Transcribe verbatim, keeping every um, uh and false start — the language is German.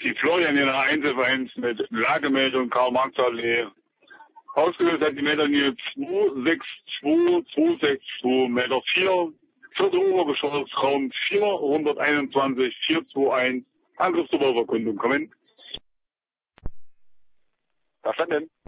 die Florian in der Einzelvereins mit Lagemeldung Karl-Marx-Allee. Ausgelöst hat die Meterlinie zwei sechs zwei zwei sechs zwei Meter vier. Vierte Obergeschoss, Raum vierhunderteinundzwanzig vierhunderteinundzwanzig. Angriffsüberkundung kommen. Verstanden.